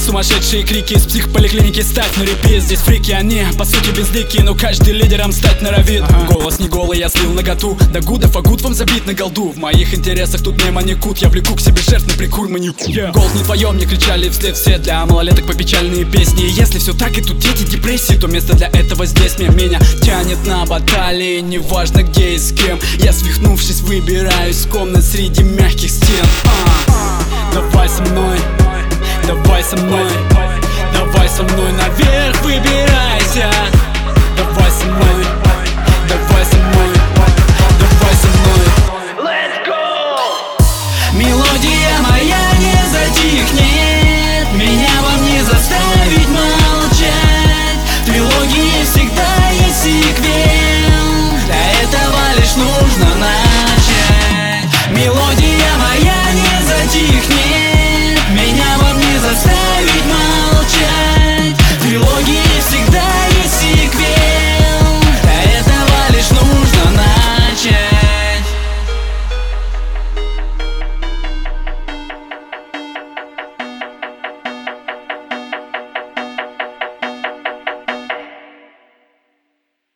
сумасшедшие крики из психполиклиники ставь на репит. Здесь фрики, они по сути безлики, но каждый лидером стать норовит. Голос не голый, я слил наготу. Да гудов, а гуд вам забит на голду. В моих интересах тут не маникут. Я влеку к себе жертв, не прикуй манику. Голос не твоем, не кричали вслед все. Для малолеток по печальные песни. И если все так и тут дети депрессии, то место для этого здесь мне. Меня тянет на баталии, неважно где и с кем. Я свихнувшись выбираюсь из комнат среди мягких стен. Давай со мной, давай со мной, давай со мной наверх выбирайся.